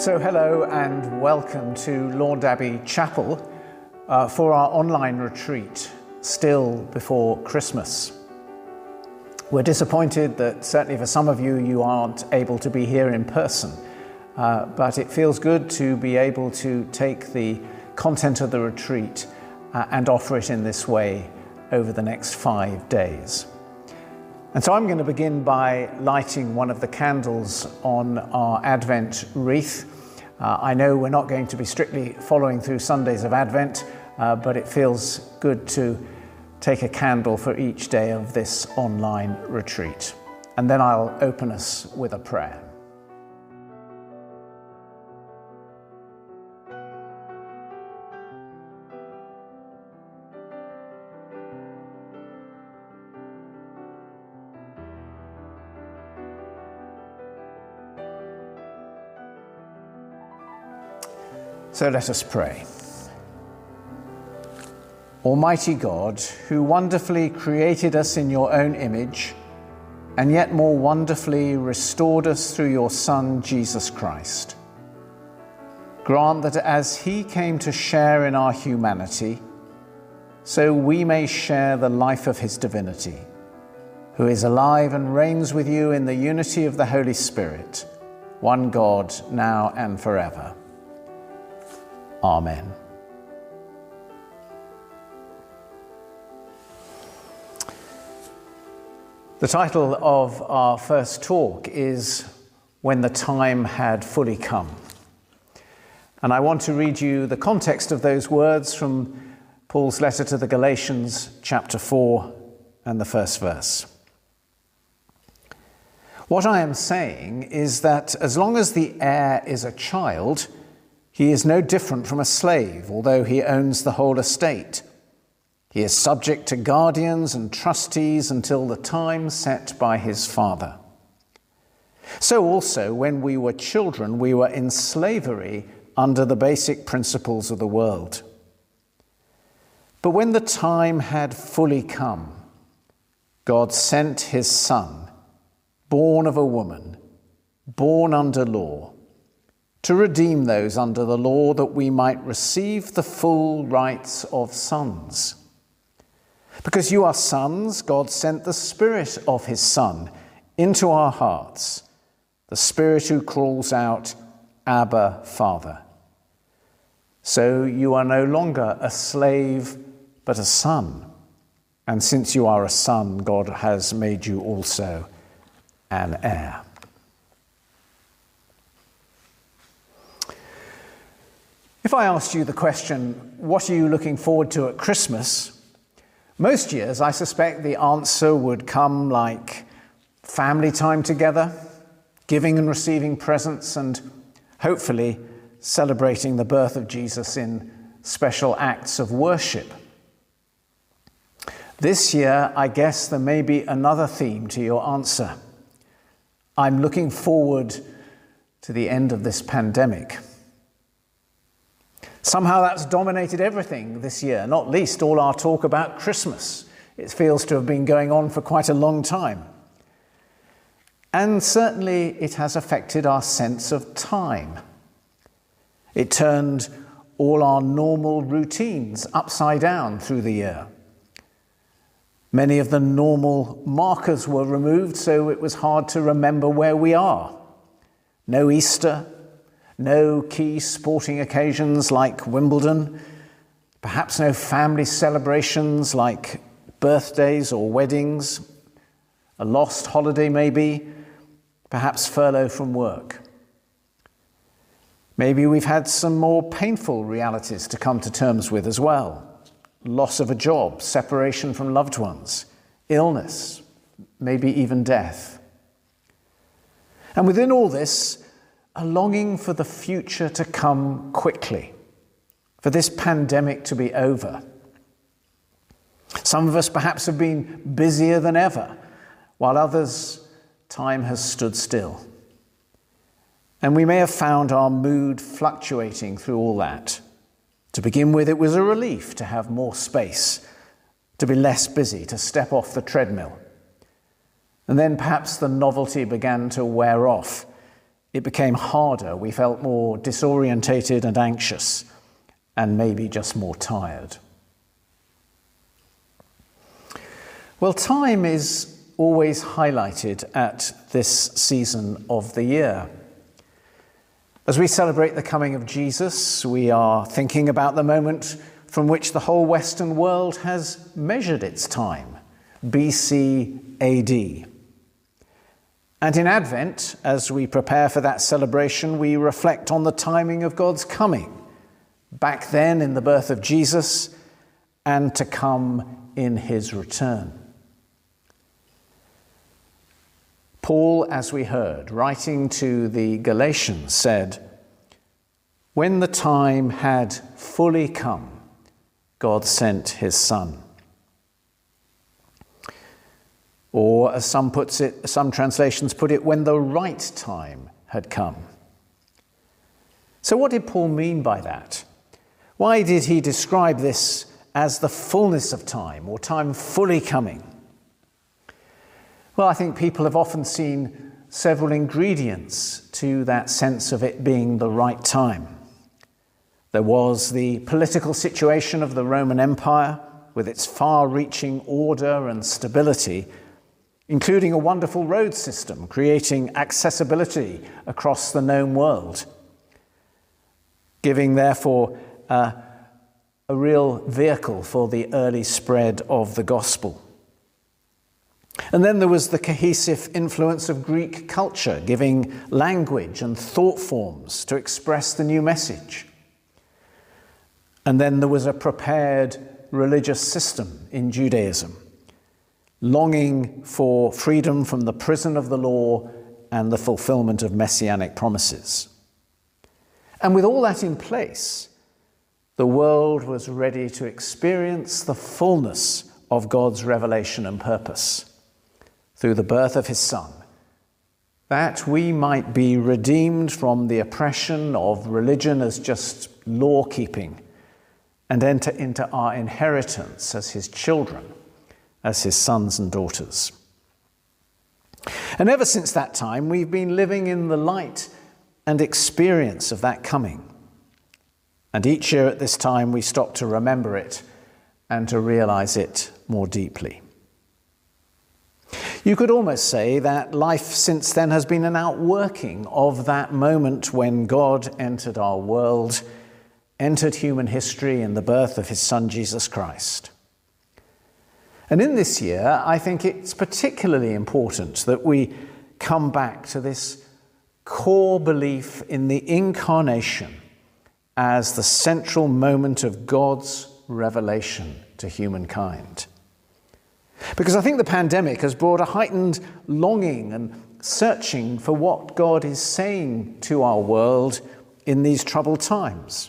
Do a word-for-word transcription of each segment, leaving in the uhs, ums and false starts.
So hello and welcome to Launde Abbey Chapel uh, for our online retreat, still before Christmas. We're disappointed that certainly for some of you, you aren't able to be here in person, uh, but it feels good to be able to take the content of the retreat uh, and offer it in this way over the next five days. And so I'm going to begin by lighting one of the candles on our Advent wreath. Uh, I know we're not going to be strictly following through Sundays of Advent, uh, but it feels good to take a candle for each day of this online retreat. And then I'll open us with a prayer. So let us pray. Almighty God, who wonderfully created us in your own image, and yet more wonderfully restored us through your Son, Jesus Christ, grant that as he came to share in our humanity, so we may share the life of his divinity, who is alive and reigns with you in the unity of the Holy Spirit, one God, now and forever. Amen. The title of our first talk is When the Time Had Fully Come. And I want to read you the context of those words from Paul's letter to the Galatians, chapter four, and the first verse. What I am saying is that as long as the heir is a child, he is no different from a slave, although he owns the whole estate. He is subject to guardians and trustees until the time set by his father. So also, when we were children, we were in slavery under the basic principles of the world. But when the time had fully come, God sent his Son, born of a woman, born under law, to redeem those under the law, that we might receive the full rights of sons. Because you are sons, God sent the Spirit of his Son into our hearts, the Spirit who calls out, Abba, Father. So you are no longer a slave, but a son. And since you are a son, God has made you also an heir. If I asked you the question, what are you looking forward to at Christmas? Most years, I suspect the answer would come like family time together, giving and receiving presents, and hopefully celebrating the birth of Jesus in special acts of worship. This year, I guess there may be another theme to your answer. I'm looking forward to the end of this pandemic. Somehow that's dominated everything this year, not least all our talk about Christmas. It feels to have been going on for quite a long time. And certainly it has affected our sense of time. It turned all our normal routines upside down through the year. Many of the normal markers were removed, so it was hard to remember where we are. No Easter, no key sporting occasions like Wimbledon, perhaps no family celebrations like birthdays or weddings, a lost holiday maybe, perhaps furlough from work. Maybe we've had some more painful realities to come to terms with as well. Loss of a job, separation from loved ones, illness, maybe even death. And within all this, a longing for the future to come quickly, for this pandemic to be over. Some of us perhaps have been busier than ever, while others, time has stood still. And we may have found our mood fluctuating through all that. To begin with, it was a relief to have more space, to be less busy, to step off the treadmill. And then perhaps the novelty began to wear off it became harder. We felt more disorientated and anxious, and maybe just more tired. Well, time is always highlighted at this season of the year. As we celebrate the coming of Jesus, we are thinking about the moment from which the whole Western world has measured its time, B C A D. And in Advent, as we prepare for that celebration, we reflect on the timing of God's coming, back then in the birth of Jesus, and to come in his return. Paul, as we heard, writing to the Galatians, said, "When the time had fully come, God sent his Son." Or, as some puts it, some translations put it, when the right time had come. So what did Paul mean by that? Why did he describe this as the fullness of time, or time fully coming? Well, I think people have often seen several ingredients to that sense of it being the right time. There was the political situation of the Roman Empire, with its far-reaching order and stability, including a wonderful road system, creating accessibility across the known world, giving, therefore, uh, a real vehicle for the early spread of the gospel. And then there was the cohesive influence of Greek culture, giving language and thought forms to express the new message. And then there was a prepared religious system in Judaism, longing for freedom from the prison of the law and the fulfillment of messianic promises. And with all that in place, the world was ready to experience the fullness of God's revelation and purpose through the birth of his Son, that we might be redeemed from the oppression of religion as just law-keeping and enter into our inheritance as his children, as his sons and daughters. And ever since that time, we've been living in the light and experience of that coming. And each year at this time, we stop to remember it and to realize it more deeply. You could almost say that life since then has been an outworking of that moment when God entered our world, entered human history in the birth of his Son, Jesus Christ. And in this year, I think it's particularly important that we come back to this core belief in the incarnation as the central moment of God's revelation to humankind. Because I think the pandemic has brought a heightened longing and searching for what God is saying to our world in these troubled times.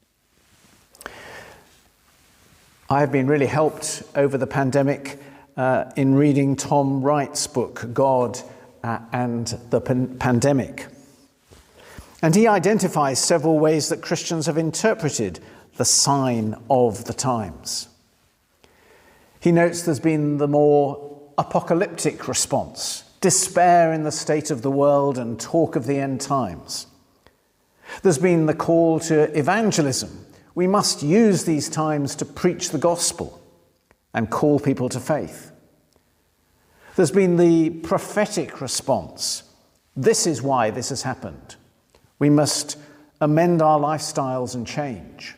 I have been really helped over the pandemic uh, in reading Tom Wright's book, God uh, and the Pan- Pandemic. And he identifies several ways that Christians have interpreted the sign of the times. He notes there's been the more apocalyptic response, despair in the state of the world and talk of the end times. There's been the call to evangelism. We must use these times to preach the gospel and call people to faith. There's been the prophetic response. This is why this has happened. We must amend our lifestyles and change.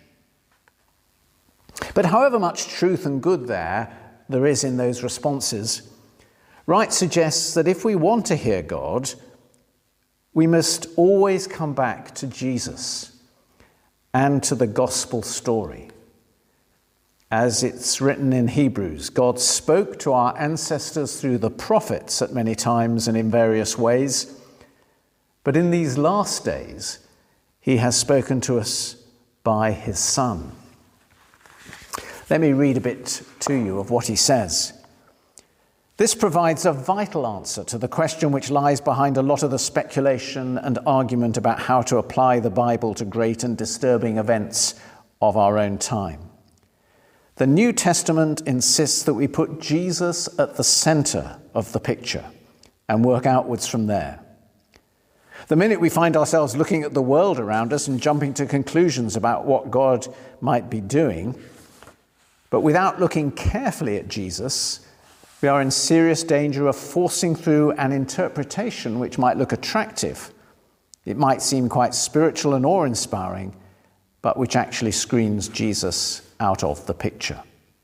But however much truth and good there, there is in those responses, Wright suggests that if we want to hear God, we must always come back to Jesus and to the gospel story. As it's written in Hebrews, God spoke to our ancestors through the prophets at many times and in various ways, but in these last days, he has spoken to us by his Son. Let me read a bit to you of what he says. This provides a vital answer to the question which lies behind a lot of the speculation and argument about how to apply the Bible to great and disturbing events of our own time. The New Testament insists that we put Jesus at the center of the picture and work outwards from there. The minute we find ourselves looking at the world around us and jumping to conclusions about what God might be doing, but without looking carefully at Jesus, we are in serious danger of forcing through an interpretation which might look attractive. It might seem quite spiritual and awe-inspiring, but which actually screens Jesus out of the picture.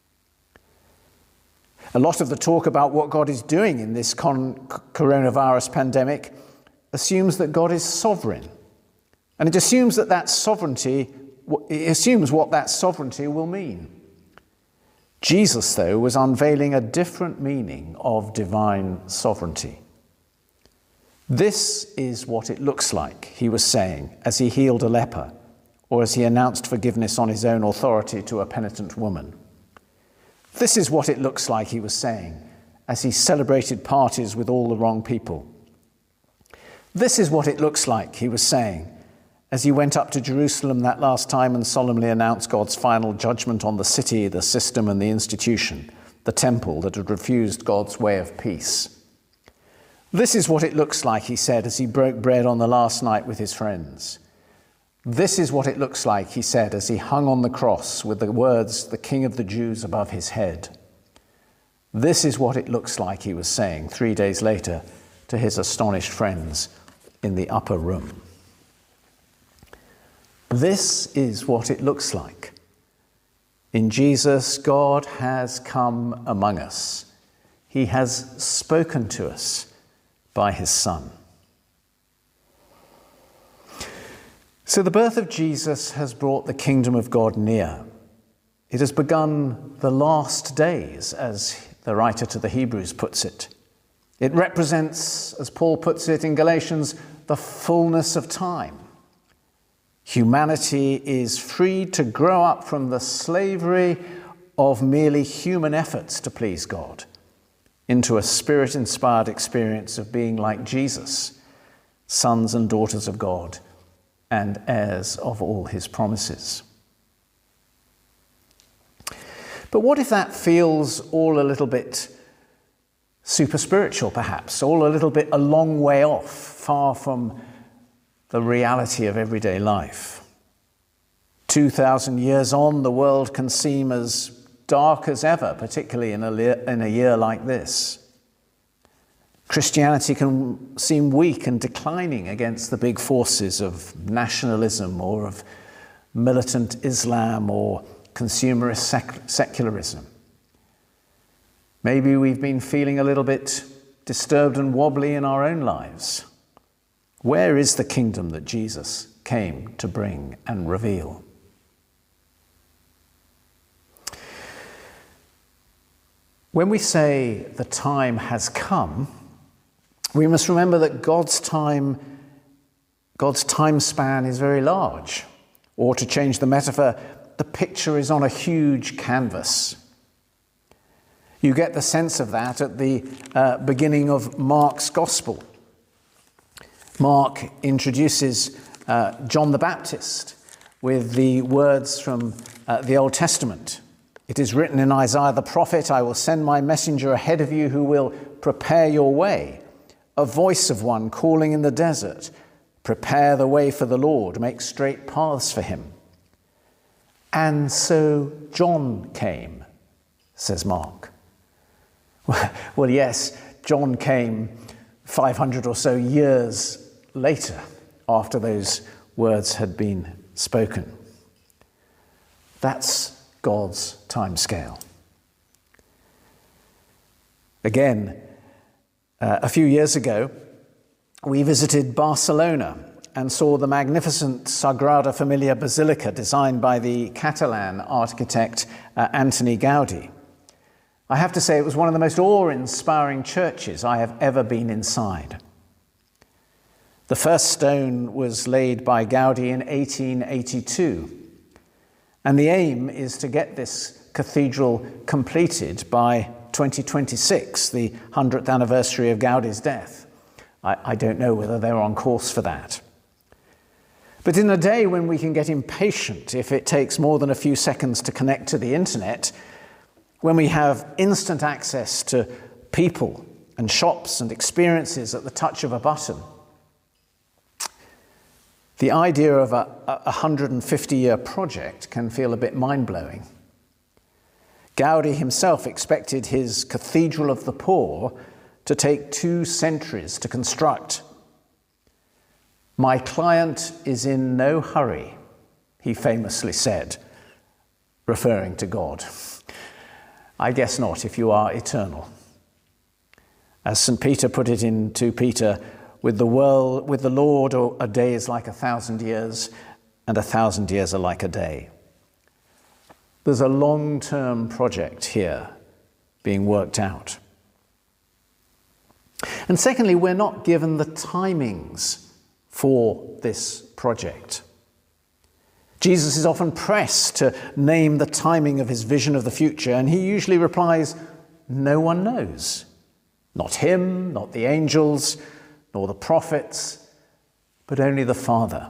A lot of the talk about what God is doing in this con- coronavirus pandemic assumes that God is sovereign. And it assumes that that sovereignty, it assumes what that sovereignty will mean. Jesus, though, was unveiling a different meaning of divine sovereignty. This is what it looks like, he was saying, as he healed a leper, or as he announced forgiveness on his own authority to a penitent woman. This is what it looks like, he was saying, as he celebrated parties with all the wrong people. This is what it looks like, he was saying, as he went up to Jerusalem that last time and solemnly announced God's final judgment on the city, the system, and the institution, the temple that had refused God's way of peace. This is what it looks like, he said, as he broke bread on the last night with his friends. This is what it looks like, he said, as he hung on the cross with the words, "The King of the Jews," above his head. This is what it looks like, he was saying three days later to his astonished friends in the upper room. This is what it looks like. In Jesus, God has come among us. He has spoken to us by his Son. So the birth of Jesus has brought the kingdom of God near. It has begun the last days, as the writer to the Hebrews puts it. It represents, as Paul puts it in Galatians, the fullness of time. Humanity is freed to grow up from the slavery of merely human efforts to please God into a spirit-inspired experience of being like Jesus, sons and daughters of God, and heirs of all his promises. But what if that feels all a little bit super spiritual, perhaps, all a little bit a long way off, far from the reality of everyday life? Two thousand years on, the world can seem as dark as ever, particularly in a, in a year like this. Christianity can seem weak and declining against the big forces of nationalism or of militant Islam or consumerist sec- secularism. Maybe we've been feeling a little bit disturbed and wobbly in our own lives. Where is the kingdom that Jesus came to bring and reveal? When we say the time has come, we must remember that God's time, God's time span is very large. Or to change the metaphor, the picture is on a huge canvas. You get the sense of that at the uh, beginning of Mark's Gospel. Mark introduces uh, John the Baptist with the words from uh, the Old Testament. It is written in Isaiah the prophet, "I will send my messenger ahead of you who will prepare your way. A voice of one calling in the desert, prepare the way for the Lord, make straight paths for him." And so John came, says Mark. Well, yes, John came five hundred or so years later after those words had been spoken. That's God's timescale. Again, uh, a few years ago, we visited Barcelona and saw the magnificent Sagrada Familia Basilica designed by the Catalan architect uh, Antoni Gaudi. I have to say it was one of the most awe-inspiring churches I have ever been inside. The first stone was laid by Gaudi in eighteen eighty-two, and the aim is to get this cathedral completed by twenty twenty-six, the hundredth anniversary of Gaudi's death. I, I don't know whether they're on course for that. But in a day when we can get impatient if it takes more than a few seconds to connect to the internet, when we have instant access to people and shops and experiences at the touch of a button, The idea of a one hundred fifty year project can feel a bit mind-blowing. Gaudi himself expected his Cathedral of the Poor to take two centuries to construct. "My client is in no hurry," he famously said, referring to God. I guess not, if you are eternal. As Saint Peter put it in Second Peter, with the world, with the Lord, a day is like a thousand years, and a thousand years are like a day. There's a long-term project here being worked out. And secondly, we're not given the timings for this project. Jesus is often pressed to name the timing of his vision of the future, and he usually replies, "No one knows. Not him, not the angels, nor the prophets, but only the Father."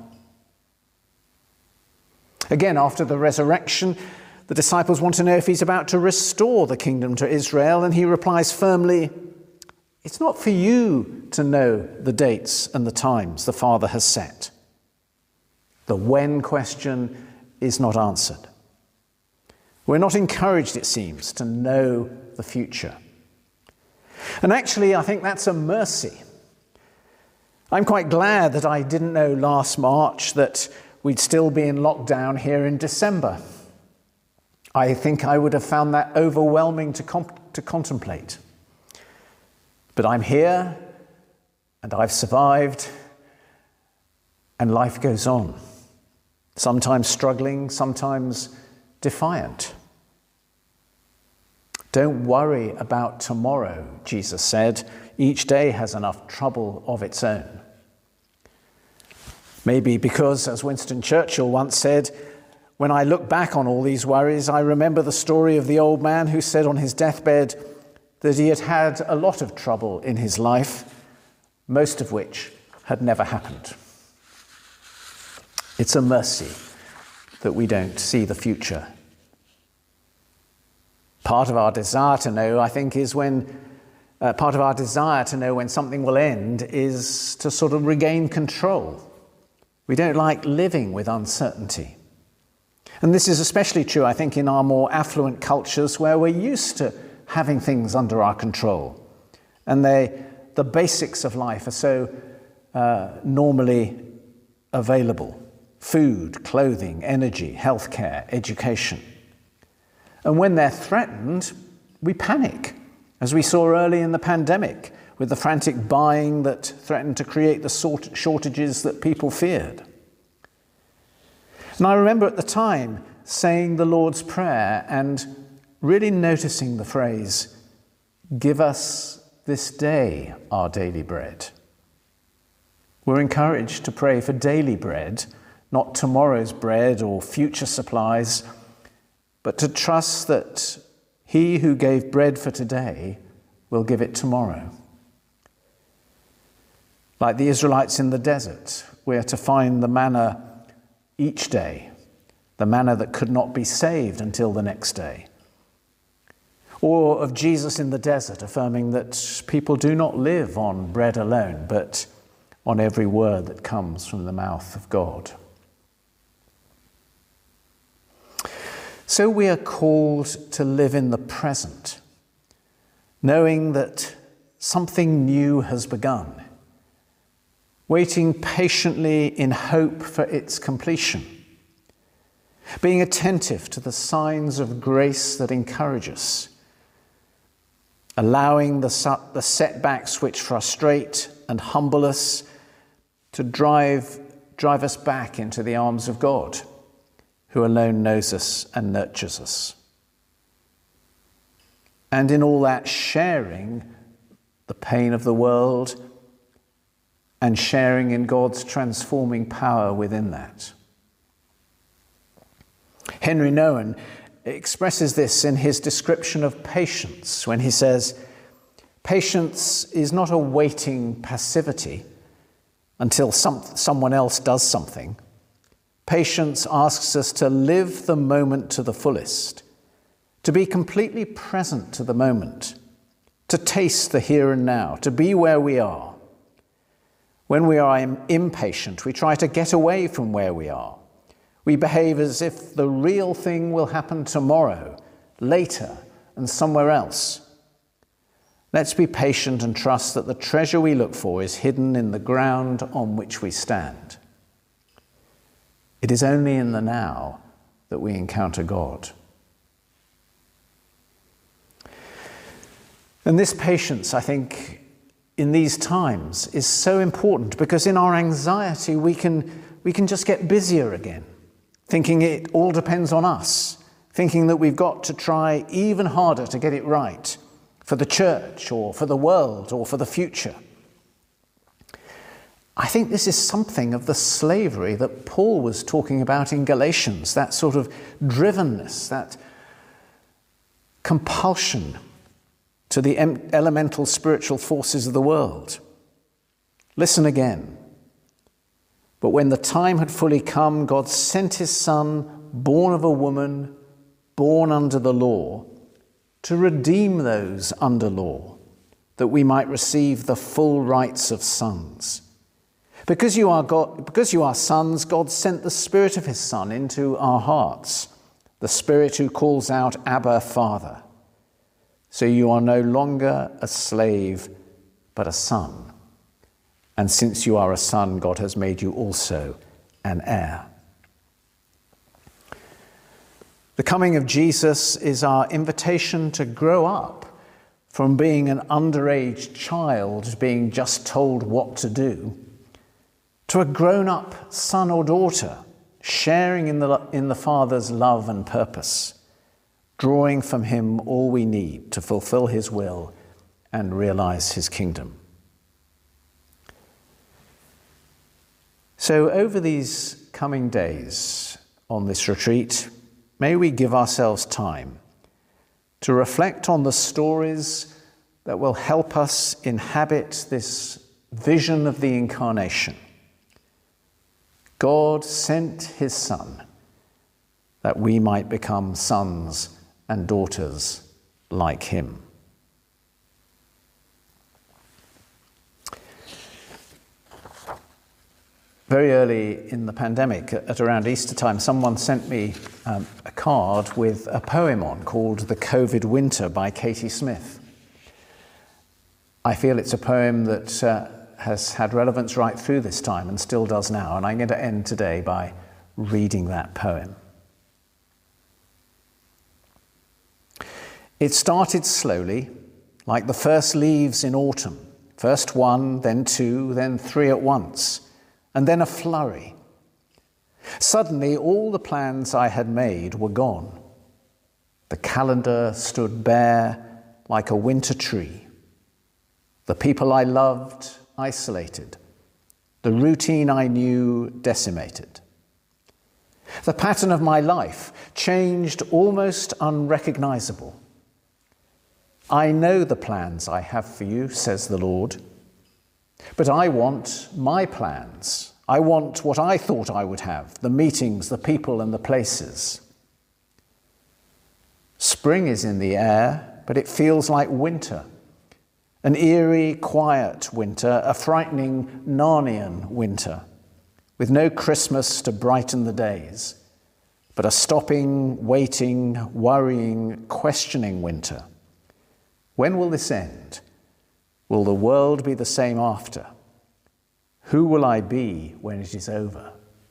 Again, after the resurrection, the disciples want to know if he's about to restore the kingdom to Israel, and he replies firmly, "It's not for you to know the dates and the times the Father has set." The when question is not answered. We're not encouraged, it seems, to know the future. And actually, I think that's a mercy. I'm quite glad that I didn't know last March that we'd still be in lockdown here in December. I think I would have found that overwhelming to, comp- to contemplate. But I'm here, and I've survived, and life goes on. Sometimes struggling, sometimes defiant. Don't worry about tomorrow, Jesus said. Each day has enough trouble of its own. Maybe because, as Winston Churchill once said, when I look back on all these worries, I remember the story of the old man who said on his deathbed that he had had a lot of trouble in his life, most of which had never happened. It's a mercy that we don't see the future. Part of our desire to know, I think, is when, uh, part of our desire to know when something will end is to sort of regain control. We don't like living with uncertainty. And this is especially true, I think, in our more affluent cultures where we're used to having things under our control. And they, the basics of life are so uh, normally available. Food, clothing, energy, healthcare, education. And when they're threatened, we panic, as we saw early in the pandemic, with the frantic buying that threatened to create the sort shortages that people feared. And I remember at the time saying the Lord's Prayer and really noticing the phrase, "Give us this day our daily bread." We're encouraged to pray for daily bread, not tomorrow's bread or future supplies, but to trust that he who gave bread for today will give it tomorrow. Like the Israelites in the desert, we are to find the manna each day, the manna that could not be saved until the next day. Or of Jesus in the desert, affirming that people do not live on bread alone, but on every word that comes from the mouth of God. So we are called to live in the present, knowing that something new has begun, waiting patiently in hope for its completion, being attentive to the signs of grace that encourage us, allowing the, the setbacks which frustrate and humble us to drive, drive us back into the arms of God, who alone knows us and nurtures us. And in all that, sharing the pain of the world and sharing in God's transforming power within that. Henry Nouwen expresses this in his description of patience when he says, "Patience is not a waiting passivity until some, someone else does something. Patience asks us to live the moment to the fullest, to be completely present to the moment, to taste the here and now, to be where we are. When we are impatient, we try to get away from where we are. We behave as if the real thing will happen tomorrow, later, and somewhere else. Let's be patient and trust that the treasure we look for is hidden in the ground on which we stand. It is only in the now that we encounter God. And this patience, I think, in these times is so important, because in our anxiety we can, we can just get busier again, thinking it all depends on us, thinking that we've got to try even harder to get it right for the church or for the world or for the future. I think this is something of the slavery that Paul was talking about in Galatians, that sort of drivenness, that compulsion to the elemental spiritual forces of the world. Listen again. But when the time had fully come, God sent his Son, born of a woman, born under the law, to redeem those under law, that we might receive the full rights of sons. Because you are God, because you are sons, God sent the Spirit of his Son into our hearts, the Spirit who calls out, Abba, Father. So you are no longer a slave, but a son. And since you are a son, God has made you also an heir. The coming of Jesus is our invitation to grow up from being an underage child, being just told what to do, to a grown-up son or daughter, sharing in the, in the Father's love and purpose, drawing from him all we need to fulfill his will and realize his kingdom. So over these coming days on this retreat, may we give ourselves time to reflect on the stories that will help us inhabit this vision of the incarnation. God sent his Son that we might become sons and daughters like him. Very early in the pandemic, at around Easter time, someone sent me um, a card with a poem on called The COVID Winter by Katie Smith. I feel it's a poem that uh, has had relevance right through this time and still does now, and I'm going to end today by reading that poem. It started slowly, like the first leaves in autumn. First one, then two, then three at once, and then a flurry. Suddenly, all the plans I had made were gone. The calendar stood bare like a winter tree. The people I loved, isolated. The routine I knew, decimated. The pattern of my life changed, almost unrecognizable. I know the plans I have for you, says the Lord, but I want my plans. I want what I thought I would have, the meetings, the people, and the places. Spring is in the air, but it feels like winter. An eerie, quiet winter, a frightening Narnian winter, with no Christmas to brighten the days, but a stopping, waiting, worrying, questioning winter. When will this end? Will the world be the same after? Who will I be when it is over?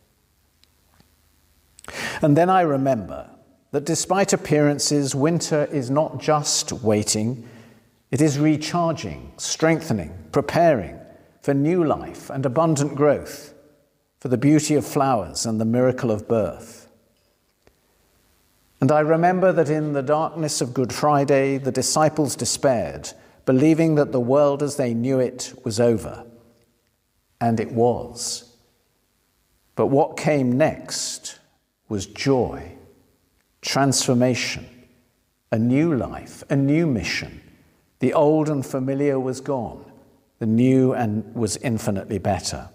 And then I remember that despite appearances, winter is not just waiting, it is recharging, strengthening, preparing for new life and abundant growth, for the beauty of flowers and the miracle of birth. And I remember that in the darkness of Good Friday, the disciples despaired, believing that the world as they knew it was over. And it was. But what came next was joy, transformation, a new life, a new mission. The old and familiar was gone. The new and was infinitely better.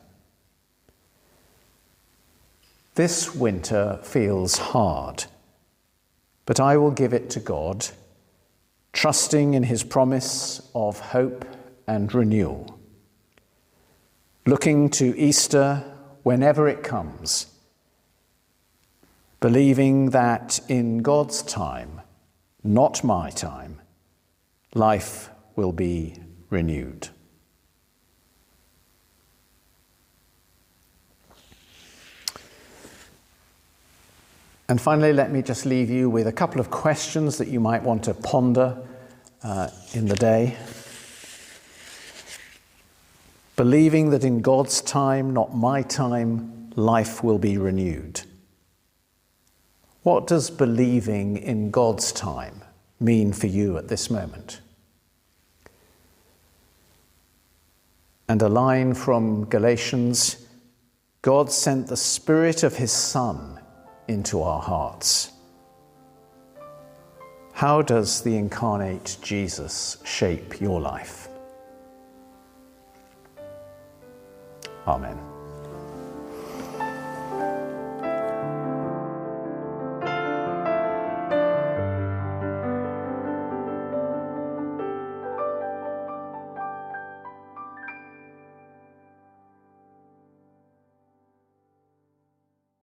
This winter feels hard, but I will give it to God, trusting in his promise of hope and renewal. looking to Easter whenever it comes, believing that in God's time, not my time, life will be renewed. And finally, let me just leave you with a couple of questions that you might want to ponder uh, in the day. Believing that in God's time, not my time, life will be renewed. What does believing in God's time mean for you at this moment? And a line from Galatians, God sent the Spirit of his Son into our hearts. How does the incarnate Jesus shape your life? Amen.